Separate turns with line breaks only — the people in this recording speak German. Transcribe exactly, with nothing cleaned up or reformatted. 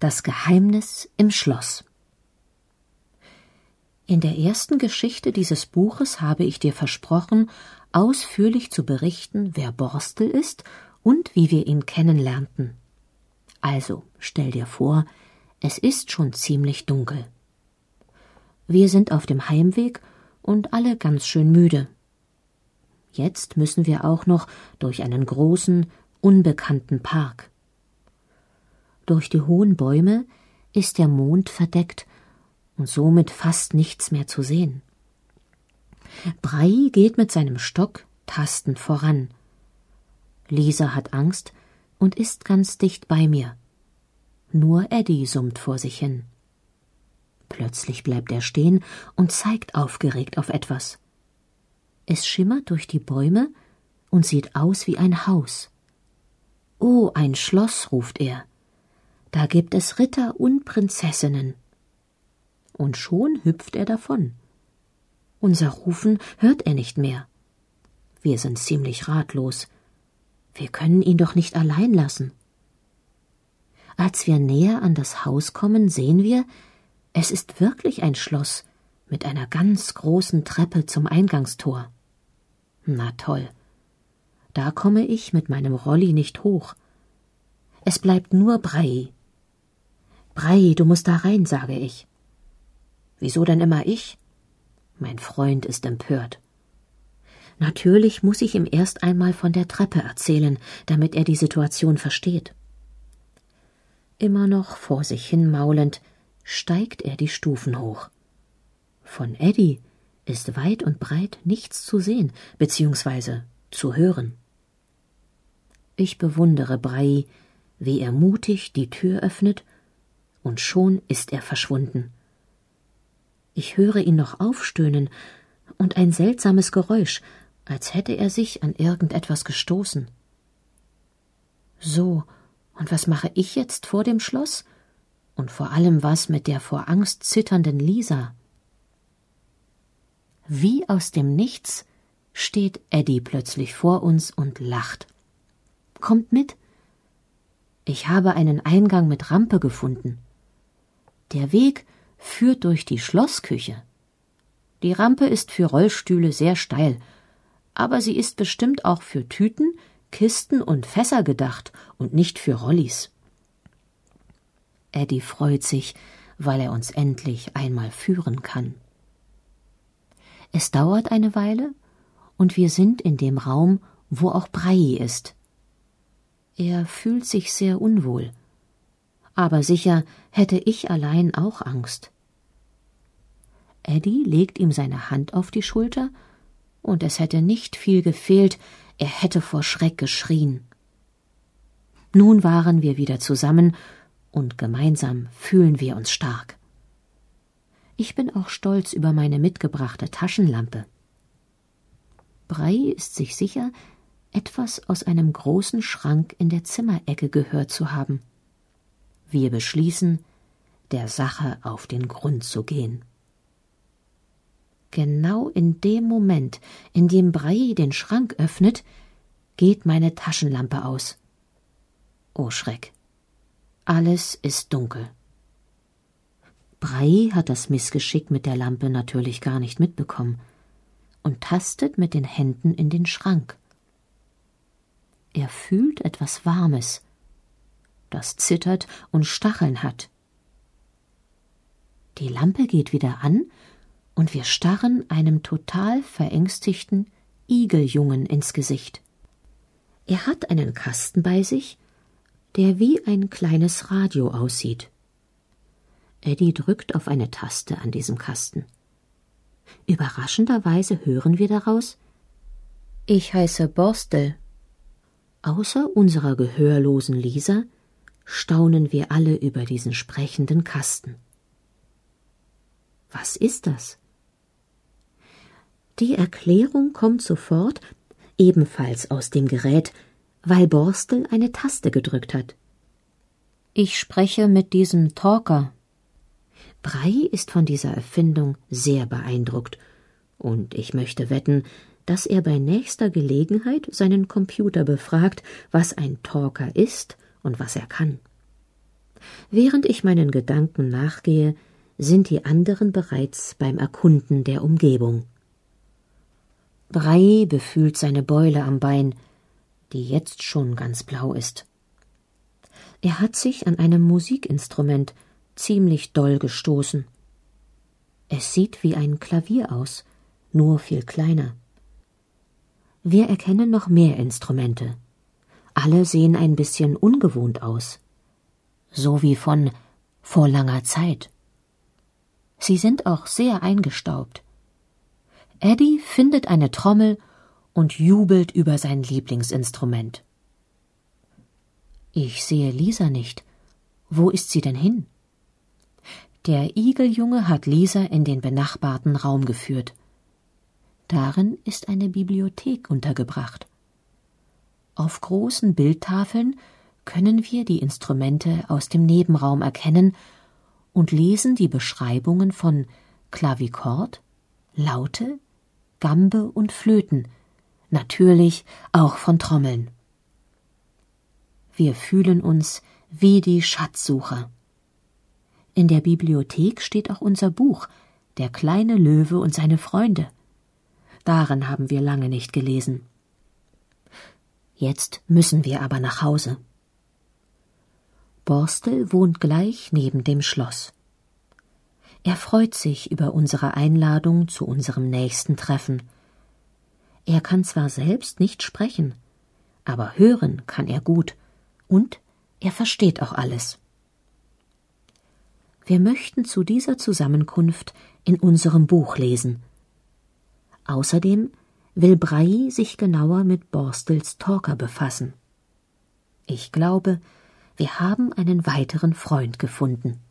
Das Geheimnis im Schloss. In der ersten Geschichte dieses Buches habe ich dir versprochen, ausführlich zu berichten, wer Borstel ist und wie wir ihn kennenlernten. Also, stell dir vor, es ist schon ziemlich dunkel. Wir sind auf dem Heimweg und alle ganz schön müde. Jetzt müssen wir auch noch durch einen großen, unbekannten Park. Durch die hohen Bäume ist der Mond verdeckt und somit fast nichts mehr zu sehen. Brei geht mit seinem Stock tastend voran. Lisa hat Angst und ist ganz dicht bei mir. Nur Eddie summt vor sich hin. Plötzlich bleibt er stehen und zeigt aufgeregt auf etwas. Es schimmert durch die Bäume und sieht aus wie ein Haus. »Oh, ein Schloss«, ruft er. »Da gibt es Ritter und Prinzessinnen.« Und schon hüpft er davon. Unser Rufen hört er nicht mehr. Wir sind ziemlich ratlos. Wir können ihn doch nicht allein lassen. Als wir näher an das Haus kommen, sehen wir, es ist wirklich ein Schloss mit einer ganz großen Treppe zum Eingangstor. Na toll. Da komme ich mit meinem Rolli nicht hoch. Es bleibt nur Brei. »Brei, du musst da rein«, sage ich. »Wieso denn immer ich?« Mein Freund ist empört. Natürlich muss ich ihm erst einmal von der Treppe erzählen, damit er die Situation versteht. Immer noch vor sich hin maulend, steigt er die Stufen hoch. Von Eddie ist weit und breit nichts zu sehen, beziehungsweise zu hören. Ich bewundere Brei, wie er mutig die Tür öffnet, und schon ist er verschwunden. Ich höre ihn noch aufstöhnen und ein seltsames Geräusch, als hätte er sich an irgendetwas gestoßen. So, und was mache ich jetzt vor dem Schloss? Und vor allem was mit der vor Angst zitternden Lisa? Wie aus dem Nichts steht Eddie plötzlich vor uns und lacht. »Kommt mit! Ich habe einen Eingang mit Rampe gefunden. Der Weg führt durch die Schlossküche. Die Rampe ist für Rollstühle sehr steil, aber sie ist bestimmt auch für Tüten, Kisten und Fässer gedacht und nicht für Rollis.« Eddie freut sich, weil er uns endlich einmal führen kann. Es dauert eine Weile und wir sind in dem Raum, wo auch Brei ist. Er fühlt sich sehr unwohl. Aber sicher hätte ich allein auch Angst. Eddie legt ihm seine Hand auf die Schulter, und es hätte nicht viel gefehlt, er hätte vor Schreck geschrien. Nun waren wir wieder zusammen, und gemeinsam fühlen wir uns stark. Ich bin auch stolz über meine mitgebrachte Taschenlampe. Brei ist sich sicher, etwas aus einem großen Schrank in der Zimmerecke gehört zu haben. Wir beschließen, der Sache auf den Grund zu gehen. Genau in dem Moment, in dem Brei den Schrank öffnet, geht meine Taschenlampe aus. Oh Schreck! Alles ist dunkel. Brei hat das Missgeschick mit der Lampe natürlich gar nicht mitbekommen und tastet mit den Händen in den Schrank. Er fühlt etwas Warmes, das zittert und Stacheln hat. Die Lampe geht wieder an und wir starren einem total verängstigten Igeljungen ins Gesicht. Er hat einen Kasten bei sich, der wie ein kleines Radio aussieht. Eddie drückt auf eine Taste an diesem Kasten. Überraschenderweise hören wir daraus: »Ich heiße Borstel.« Außer unserer gehörlosen Lisa staunen wir alle über diesen sprechenden Kasten. Was ist das? Die Erklärung kommt sofort, ebenfalls aus dem Gerät, weil Borstel eine Taste gedrückt hat. »Ich spreche mit diesem Talker.« Brei ist von dieser Erfindung sehr beeindruckt, und ich möchte wetten, dass er bei nächster Gelegenheit seinen Computer befragt, was ein Talker ist und was er kann. Während ich meinen Gedanken nachgehe, sind die anderen bereits beim Erkunden der Umgebung. Brei befühlt seine Beule am Bein, die jetzt schon ganz blau ist. Er hat sich an einem Musikinstrument ziemlich doll gestoßen. Es sieht wie ein Klavier aus, nur viel kleiner. Wir erkennen noch mehr Instrumente. Alle sehen ein bisschen ungewohnt aus. So wie von vor langer Zeit. Sie sind auch sehr eingestaubt. Eddie findet eine Trommel und jubelt über sein Lieblingsinstrument. Ich sehe Lisa nicht. Wo ist sie denn hin? Der Igeljunge hat Lisa in den benachbarten Raum geführt. Darin ist eine Bibliothek untergebracht. Auf großen Bildtafeln können wir die Instrumente aus dem Nebenraum erkennen und lesen die Beschreibungen von Klavikord, Laute, Gambe und Flöten, natürlich auch von Trommeln. Wir fühlen uns wie die Schatzsucher. In der Bibliothek steht auch unser Buch, Der kleine Löwe und seine Freunde. Darin haben wir lange nicht gelesen. Jetzt müssen wir aber nach Hause. Borstel wohnt gleich neben dem Schloss. Er freut sich über unsere Einladung zu unserem nächsten Treffen. Er kann zwar selbst nicht sprechen, aber hören kann er gut und er versteht auch alles. Wir möchten zu dieser Zusammenkunft in unserem Buch lesen. Außerdem will Brei sich genauer mit Borstels Talker befassen. Ich glaube, wir haben einen weiteren Freund gefunden.